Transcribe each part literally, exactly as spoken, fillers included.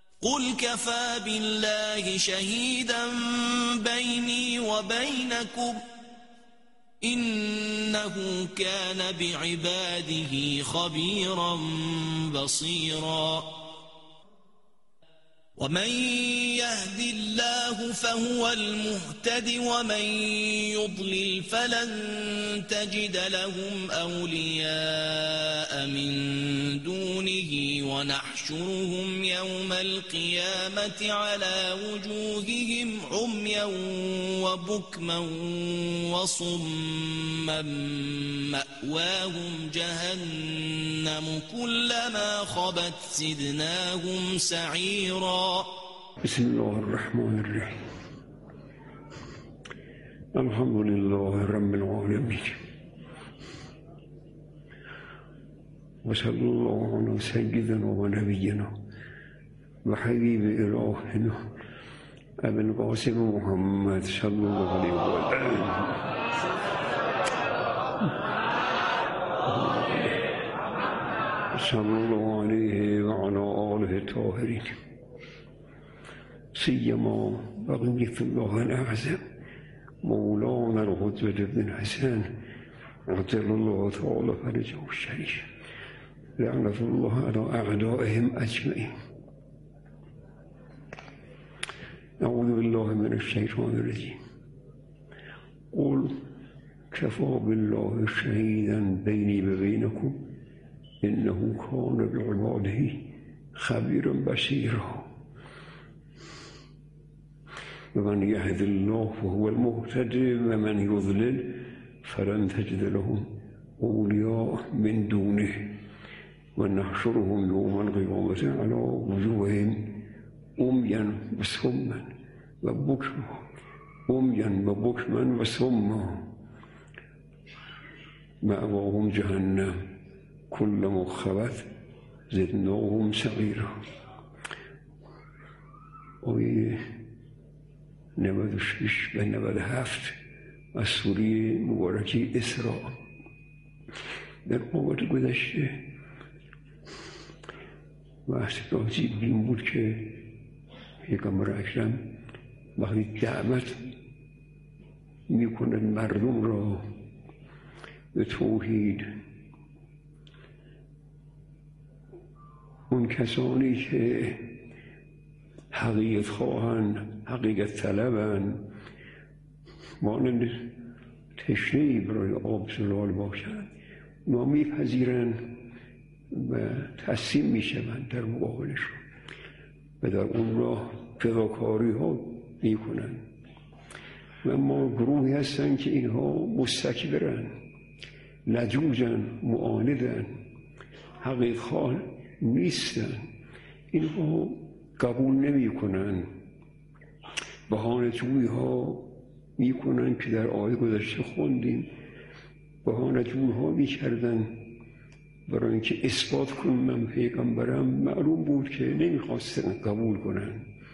قل كفى بالله شهيدا بيني وبينكم إنه كان بعباده خبيرا بصيرا ومن يهد الله فهو المهتد ومن يضلل فلن تجد لهم أولياء من دونه ونحشرهم يوم القيامة على وجوههم عميا وبكما وصما مأواهم جهنم كلما خبت زدناهم سعيرا. بسم الله الرحمن الرحيم. الحمد لله رب العالمين وصلى الله على سيدنا ونبينا وحبيب إلهنا أبي القاسم محمد صلى الله عليه وسلم صلى الله عليه وعلى آله الطاهرين سيما بقية الله الأعظم مولانا القدوة بن حسن عجل الله تعالى فرجه الشريف لعنة الله على أعدائهم أجمعين. أعوذ بالله من الشيطان الرجيم. قل كفى بالله شهيدا بيني وبينكم إنه كان بعباده خبيرا بصيرا ومن يهد الله فهو المهتدي ومن يضلل فلن تجد لهم أولياء من دونه ونحشرهم يوم القيامة على وجوههم عميا وصما وبكما عميا وبكما وصما مأواهم جهنم كلما خبت زدناهم سعيرا. نود و شش و نود و هفت از سوره مبارکه اسراء. در اوقات گذشته بحث راجع به این بود که پیغمبر اکرم وقتی دعوت میکنند مردم را به توحید، اون کسانی که حقیقت خواهن، حقیقت طلبن، مانند تشنه‌ای برای آب زلال باشند، اونا میپذیرن و تسلیم میشوند در مقابلشون و در اون راه فداکاری ها میکنن. و ما گروهی هستن که اینها مستکبرن، لجوجن، معاندن، حقیقت خواه نیستن. اینها قبول نمی کنن، بهانه جویی ها می کنن که در آیه گذشته خوندیم. بهانه جویی ها می کردن برای اینکه اثبات کنن من پیغمبرم. معلوم بود که نمی خواستن قبول کنن.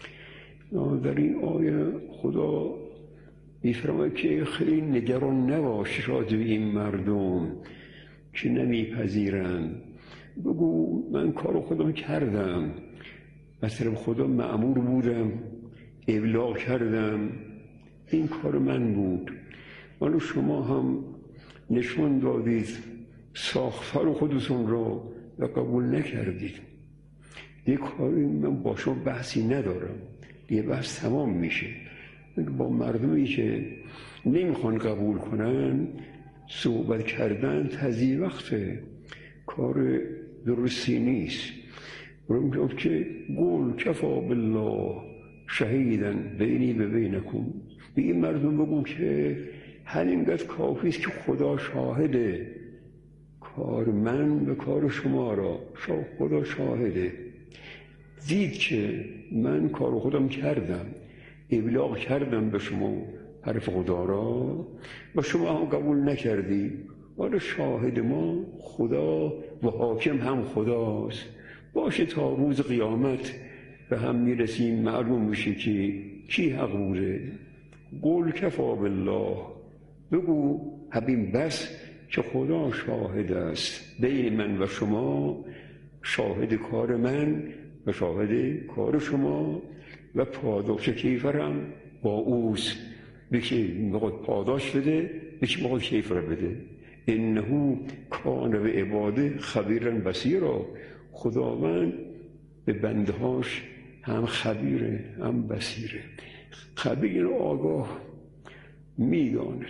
در این آیه خدا می فرماید که خیلی نگران نباش راجع به این مردم که نمی پذیرن. بگو من کارو خودم کردم، از طرف خدا مأمور بودم، ابلاغ کردم، این کار من بود. ولی شما هم نشون دادید ساختار خودتون را و قبول نکردید. یک کاری من با شما بحثی ندارم، یه بحث تمام میشه. با مردمی که نمیخوان قبول کنن صحبت کردن تضییع وقته، کار درستی نیست. برای که قل کفی بالله شهیدا بینی و بینکم، به این مردم بگو که همینقدر کافی است که خدا شاهده، کار من و کار شما را خدا شاهده. دید که من کار خودم کردم، ابلاغ کردم به شما حرف خدا را و شما هم قبول نکردی. ولی شاهد ما خدا و حاکم هم خداست. باشه تا روز قیامت به هم میرسیم معلوم میشه که کی حق بوده. قل کفی بالله، بگو همین بس که خدا شاهد است بین من و شما، شاهد کار من و شاهد کار شما و پاداش کیفرم با اوست. بکی میخواد پاداش بده، بکی میخواد کیفر بده. انه کان به عباده خبیرا بصیرا. خداوند به بندهاش هم خبیره هم بصیره. خبیر آگاه میداند،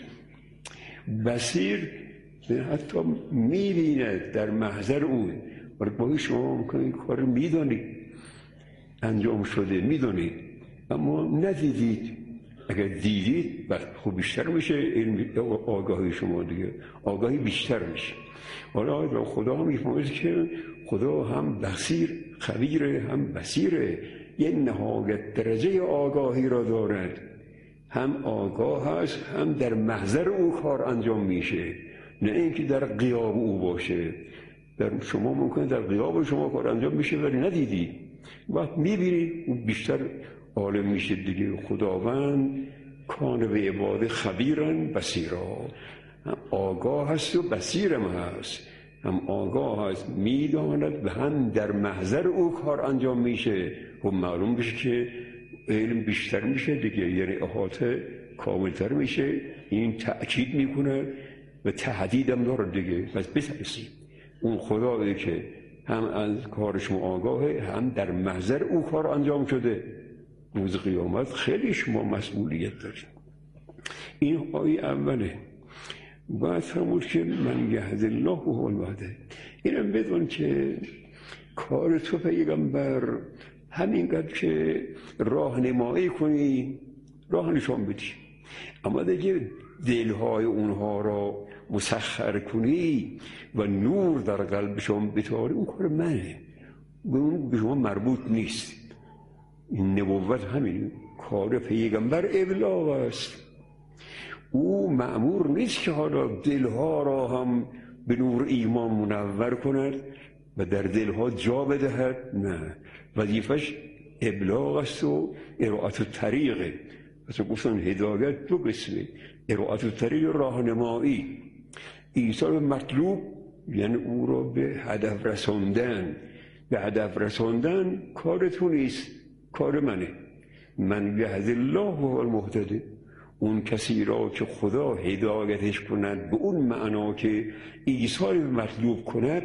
بصیر حتی میبیند در محضر اون. ولی باید شما ممکنه این کار میدانید انجام شده، میدانید اما ندیدید. اگر دیدید بعد خوب بیشتر میشه علم آگاهی شما دیگه، آگاهی بیشتر میشه. حالا خدا هم میفهمید که خدا هم بصیر خبیره هم بصیره، یه نهایت درجه آگاهی را دارد. هم آگاه هست هم در محضر او کار انجام میشه، نه اینکه در غیاب او باشه. در شما ممکنه در غیاب شما کار انجام میشه ولی ندیدید، وقت میبینید او بیشتر عالم میشه دیگه. خداوند کان به عباده خبیرا بصیرا، هم آگاه هست و بصیرم هست. هم آگاه هست میداند و هم در محضر او کار انجام میشه. خب معلوم بشه که علم بیشتر میشه دیگه، یعنی احاطه کاملتر میشه. این تأکید میکنه و تهدید هم داره دیگه. پس بترسید اون خدایی که هم از کار شما آگاهه هم در محضر او کار انجام شده. روز قیامت خیلی شما مسئولیت دارید. این آیه اوله. باید فرمود که من یهد الله هو الهدی. اینم بدون که کار تو پیغمبر همینقدر که راهنمایی کنی، راه نشان بدی، اما دیگه دلهای اونها را مسخر کنی و نور در قلبشون بتاری، اون کار منه، به اون به شما مربوط نیست. این نبوت همین کار پیغمبر ابلاغ است. او مأمور نیست که حالا دلها را هم به نور ایمان منور کند و در دلها جا بدهد، نه، وظیفش ابلاغ است و ارائت الطریقه. پس گفتن هدایت دو قسمه، ارائت الطریق راهنمایی، ایصال مطلوب یعنی او را به هدف رساندن. به هدف رساندن کار تو نیست، کار منه. من یهد الله هو المهتدی. اون کسی را که خدا هدایتش کند به اون معنا که ایصال مطلوب کند،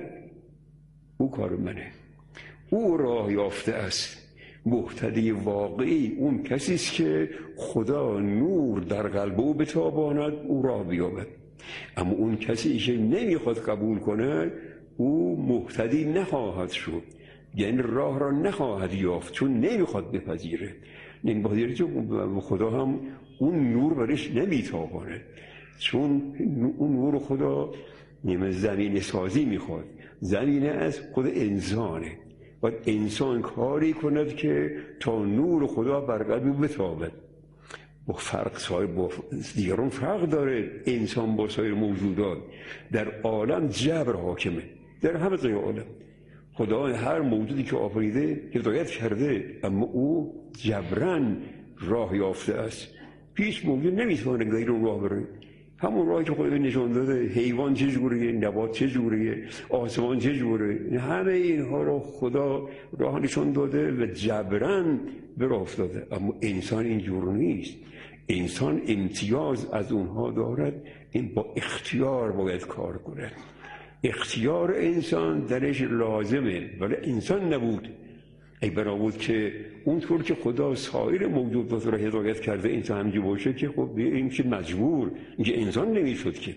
او کار منه. او راه یافته است. مهتدی واقعی اون کسی است که خدا نور در قلب او بتاباند، او راه بیابد. اما اون کسی که نمیخواد قبول کند، او مهتدی نخواهد شد، یعنی راه را نخواهد یافت، چون نمیخواد بپذیره. نمیخواد که خدا هم اون نور برش نمیتاباند، چون اون نور خدا نیمه زمین سازی میخواد. زمینه از خود انسانه، باید انسان کاری کند که تا نور خدا بر قلب بتابد. با فرق سایر با دیگران فرق داره انسان با سایر موجودات. در عالم جبر حاکمه، در همه جای عالم خدا هر موجودی که آفریده هدایت کرده، اما او جبران راه یافته است. هیچ موجود نمیتونه غیر اون راه بره. همون راهی که خدا نشان داده، حیوان چجوریه، نبات چجوریه، آسمان چجوریه، همه اینها رو خدا راه نشان داده و جبران به راه افتاده. اما انسان اینجور نیست. انسان امتیاز از اونها دارد، این با اختیار باید کار کنه. اختیار انسان درش لازمه، ولی انسان نبود. ای بنا بود که اونطور که خدا سایر موجودات را هدایت کرده انسان همینجور باشه که خب این که مجبور، اینکه انسان نمیشد. که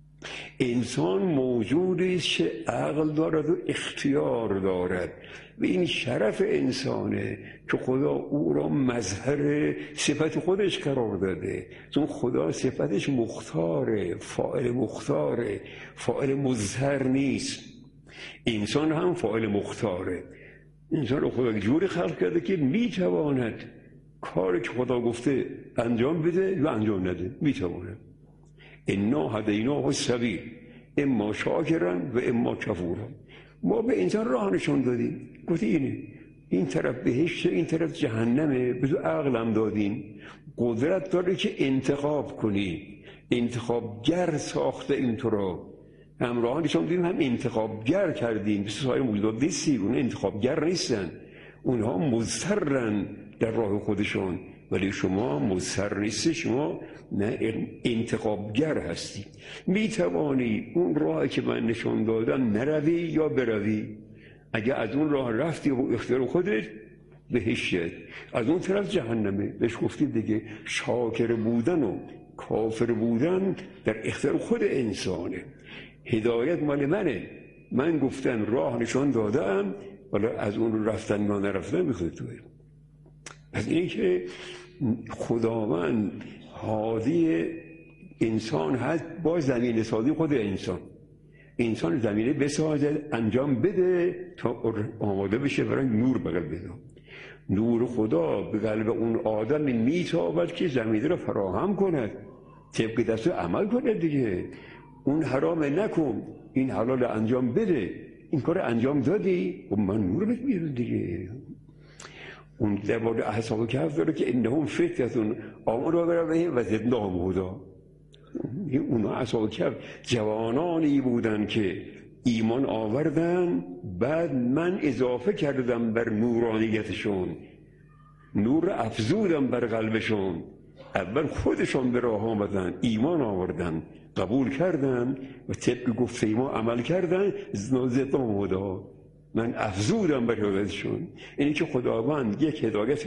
انسان موجودی است که عقل دارد و اختیار دارد و این شرف انسانه که خدا او را مظهر صفت خودش قرار داده. چون خدا صفتش مختاره، فاعل مختاره، فاعل مظهر نیست. انسان هم فاعل مختاره. انسان رو خدا جوری خلق کرده که میتواند کاری که خدا گفته انجام بده و انجام نده، میتواند. انا هدیناه السبیل اما شاکرا و اما کفورا. ما به انسان راه نشان دادیم، گفتی اینه، این طرف بهشت، این طرف جهنمه، به تو عقلم دادیم. قدرت داره که انتخاب کنی، انتخابگر ساخته این تو را. همراهانشان دیدیم هم انتخابگر کردیم. مثل سایر موجودات نیستی، اون انتخابگر نیستن. اونها مضطرن در راه خودشون، ولی شما مضطر نیستی، شما نه انتخابگر هستی. می توانی اون راهی که من نشان دادم نروی یا بروی. اگه از اون راه رفتی و اختیار خودت بهشت، از اون طرف جهنمه. بهش گفتی دیگه شاکر بودن و کافر بودن در اختیار خود انسانه. هدایت مال منه، من گفتن راه نشان دادم، ولی از اون رفتن یا نرفتن بخواد توی. پس اینه که خداوند هادی انسان هست با زمینه سازی خود انسان. انسان زمینه بسازه، انجام بده تا آماده بشه برای نور به قلب بده. نور خدا به قلب اون آدم میتابد که زمینه رو فراهم کند، طبق دست عمل کند دیگه. اون حرام نکن، این حلال انجام بده. این کار انجام دادی و من نور بهت میارم دیگه. اون در مورد اصحاب کهف داره که انهم فتیة آمنوا بربهم و زدناهم هدی. اونا اصحاب کهف جوانانی بودن که ایمان آوردن، بعد من اضافه کردم بر نورانیتشون، نور افزودم بر قلبشون. اول خودشون به راه آمدن، ایمان آوردن، قبول کردن و طبق گفته ما عمل کردن، زدناهم هدی، من افزودم بر هدایتشون. اینی که خداوند یک هدایت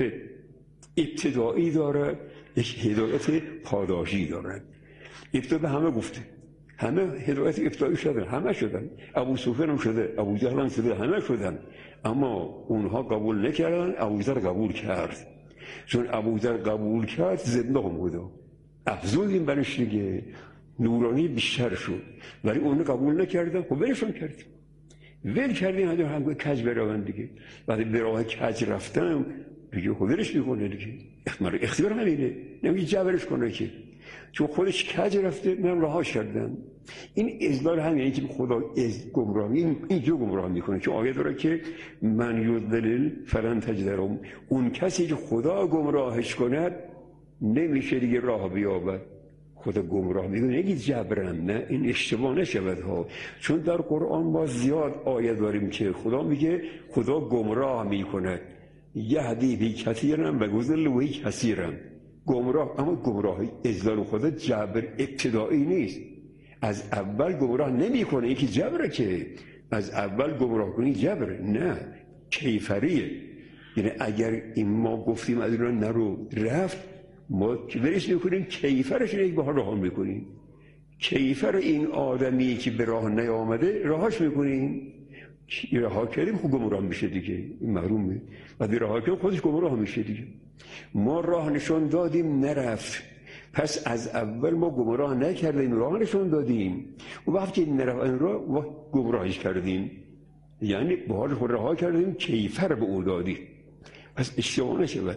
ابتدایی داره، یک هدایت پاداشی داره. ابتدا به همه گفته، همه هدایت ابتدایی شدن، همه شدن. ابو سفیان هم شده، ابو جهل هم شده، همه شدن. اما اونها قبول نکردن، ابوذر قبول کرد. چون ابوذر قبول کرد زدناهم هدی، افزودیم برش دیگه، نورانی بیشتر شد. ولی اون قبول نکردن، خب ولشون کردیم، ول کردیم، هدو هم کج بروند دیگه. وقتی به راه کج رفتم دیگه خودش میکنه دیگه، اختیار اختیار همینه، نمیگه جبرش کنه که، چون خودش کج رفته من راهاش کردم. این اضلال همینه که خدا از گمراهی اینجا گمراه میکنه. چون آیه داره که من یضلل فلن تجد له، اون کسی که خدا گمراهش کند نمیشه دیگه راه بیابد. خدا گمراه میکنه، نگید جبرن، نه این اشتباه نشود ها. چون در قرآن ما زیاد آیه داریم که خدا میگه خدا گمراه میکند، یهدی بی کثیرا و یضل به کثیرا. گمراه، اما گمراهی اضلال خدا جبر ابتدایی نیست، از اول گمراه نمیکنه. یکی جبره که از اول گمراه کنی جبره، نه کیفریه. یعنی اگر این ما گفتیم از اون نرو رفت، ما برش میکنیم کیفرش رو به راه میکنیم. کیفر این آدمی که به راه نیامده راهاش میکنیم، راه کردیم خود گمراه میشه دیگه، این معلومه. وقتی راه کردیم خودش گمراه میشه دیگه. ما راه نشون دادیم نرفت، پس از اول ما گمراه نکردیم، راه نشون دادیم. و وقتی نرفت این راه ما گمراهش کردیم، یعنی به حال خود راه کردیم، کیفر به او دادیم. پس اشتباه نشود.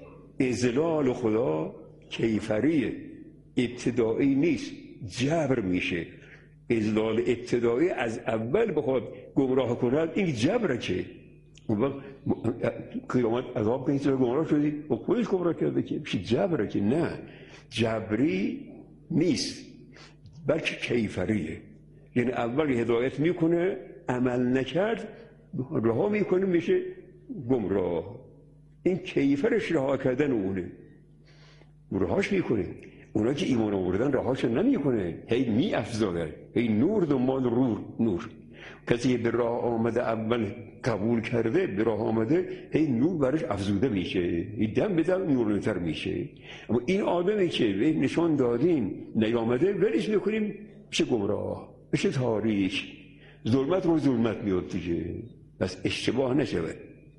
اذلال خدا کیفریه، ابتدایی نیست، جبر میشه. اذلال ابتدایی از اول بخواد گمراه کند، این جبره که اون وقت قیامت عذاب کنید تو گمراه شدی و خودش گمراه کرده که میشه جبره که نه، جبری نیست بلکه کیفریه. یعنی اول هدایت میکنه، عمل نکرد رها میکنه، میشه گمراه. این کیفرش رها کردن اونه، رهاش میکنه. اونا که ایمان آوردن رهاش نمیکنه، هی می افزاده، هی نور دنبال نور نور. کسی به راه آمده اول قبول کرده، به راه آمده، هی نور برش افزوده میشه، هی دم به دم نورانی‌تر میشه. اما این آدمی که به نشان دادیم نیامده، ولش میکنیم بشه گمراه، بشه تاریک، ظلمت رو ظلمت میاد دیگه. بس اشتباه نشود.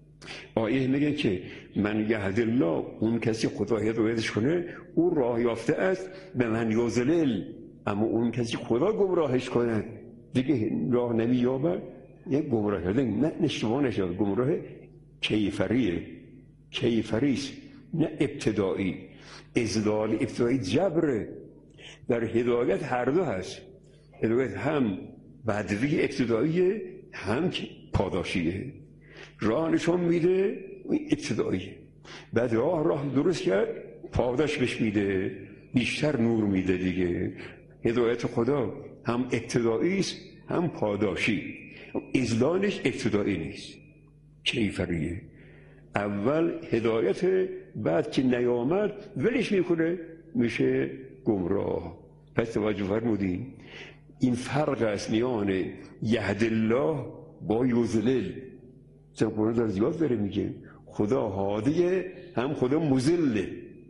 آیه میگه که من یهد الله، اون کسی خدا هدایتش کنه اون راه یافته است، به من یضلل، اما اون کسی خدا گمراهش کنه دیگه راه نمییابد، یک گمراه کرده. نه اشتباه نشود، گمراه کیفریه، کیفریست نه ابتدایی. اضلال ابتدایی جبره. در هدایت هر دو هست، هدایت هم بدوی ابتداییه هم پاداشیه. راه نشون میده ابتداییه، بعد راه راه درست کرد پاداش بهش میده، بیشتر نور میده دیگه. هدایت خدا هم ابتدایی است هم پاداشی. اضلالش ابتدایی نیست، کیفریه. اول هدایت، بعد که نیامد ولش میکنه میشه گمراه. پس توجه فرمودین این فرق است میان یهد الله با یضلل. چون قرآن داره زیاد داره میگه خدا هادیه هم خدا مضله،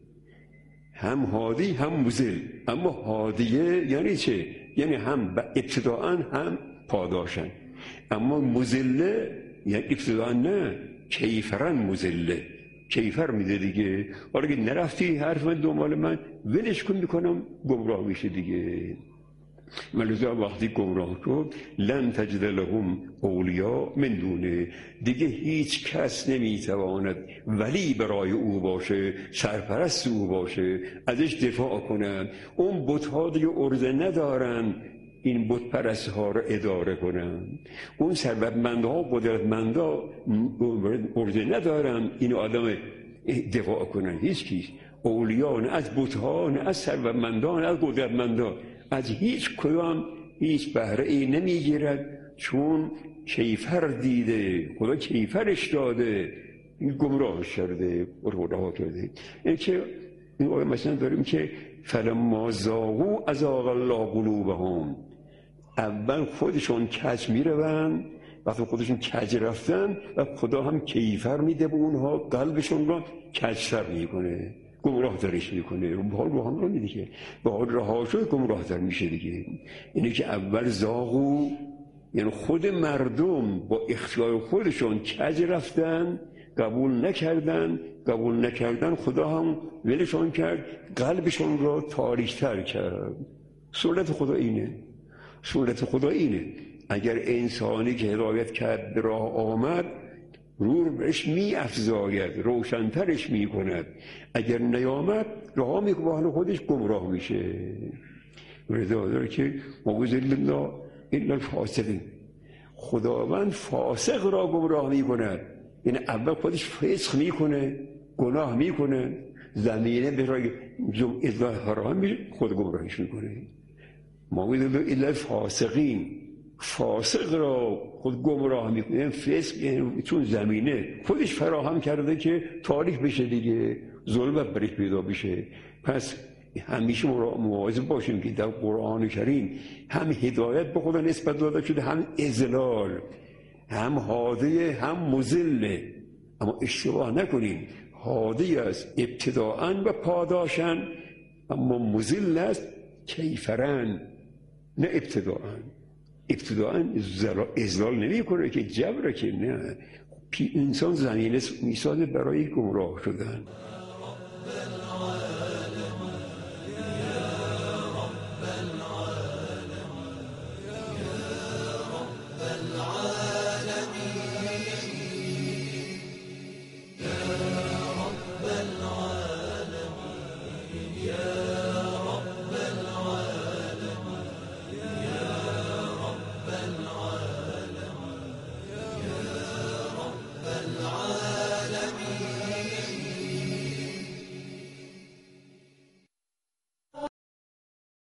هم هادی هم مضل. اما هادیه یعنی چه؟ یعنی هم ابتداءً هم پاداشن. اما مضله یعنی ابتداءً نه، کیفرن مضله، کیفر میده دیگه. حالا که نرفتی حرف من دنبال من ولش کن میکنم گمراه میشه دیگه. ملزا وقتی گمراه شد لن تجد لهم اولیاء من دونه، دیگه هیچ کس نمیتواند ولی برای او باشه، سرپرست او باشه، ازش دفاع کنن. اون بت‌ها دیگه ارزه ندارن این بت پرست ها رو اداره کنن. اون ثروتمندها و قدرتمندا ارزه ندارن این آدم دفاع کنن. هیچ کیش اولیاء نه از بت‌ها نه از ثروتمندان نه از قدرتمندان، از هیچ کدام هیچ بهره ای نمیگیرد، چون کیفر دیده، خدا کیفرش داده، این گمراه کرده، گمراه کرده. این که این آیه مثلا داریم که فلما زاغوا ازاغ الله قلوبهم، اول خودشون کج میروند، وقتی خودشون کج رفتن و خدا هم کیفر میده به اونها، قلبشون رو کجتر میکنه، گمراه درش میکنه. رو حال رو هم رو میده که به حال رها شد گمراه در میشه دیگه. اینه که اول زاغو یعنی خود مردم با اختیار خودشون کج رفتن، قبول نکردن، قبول نکردن خدا هم ولشون کرد، قلبشون رو تاریک‌تر کرد. سنت خدا اینه، سنت خدا اینه. اگر انسانی که هدایت کرد به راه آمد رو بهش می افزاید، روشنترش می کند. اگر نیامد راه می کنه خودش گمراه میشه. رضا داره که موزل الله الا الفاسقین، خداوند فاسق را گمراه می کند. یعنی اول خودش فسق می کنه، گناه می کنه، زمینه برای اصلاح حرام میشه، خود گمراهش می کنه. موزل الله الا الفاسقین، فاسق را خود گمراه میکنه. فسق چون زمینه خودش فراهم کرده که تاریک بشه دیگه، ظلمت برش پیدا بشه. پس همیشه مواظب باشیم که در قرآن کریم هم هدایت به خدا نسبت داده شده، هم اضلال، هم هادی هم مضل. اما اشتباه نکنیم، هادی است ابتداءً و پاداشن، اما مضل است کیفرن نه ابتداءً. ابتداءً اضلال نمی کنه که جبره که نه، انسان زمینه میسازه برای گمراه شدن.